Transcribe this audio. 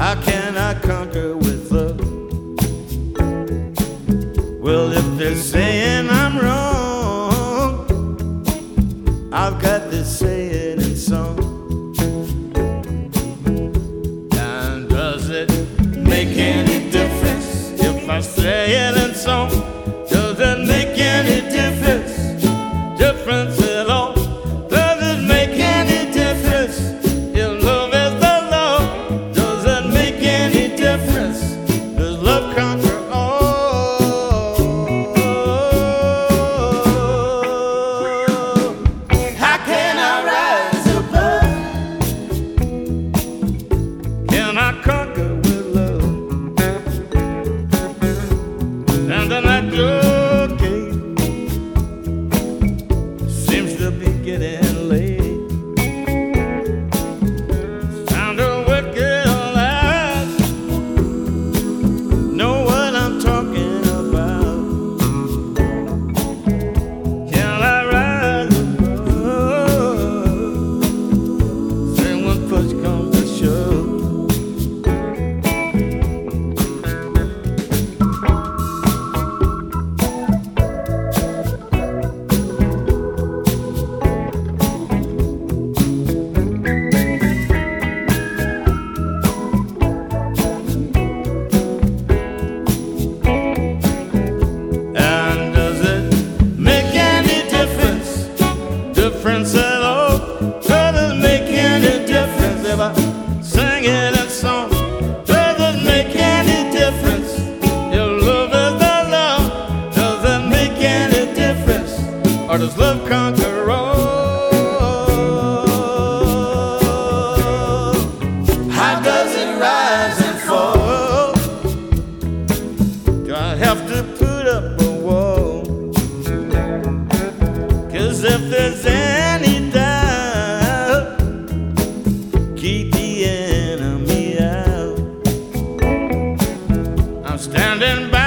How can I conquer with love? Well, if they're saying I'm wrong, I've got to say it in song. And does it make any difference if I say it in song? Does it make any difference? Difference at all? Does it make any difference? If love is the law, does it make any difference? Does love conquer all? How can I rise above? Can I conquer with love? And then I go. Seems to be getting late. It's time to work it all out. Know what I'm talking about. Can I rise above? Say when push comes to shove. Difference at all? Does it make any difference if I sing it in song? Does it make any difference if love is the law? Does it make any difference, or does love conquer all? How does it rise and fall? Do I have to put up a wall? 'Cause if there's any doubt, keep the enemy out. I'm standing by.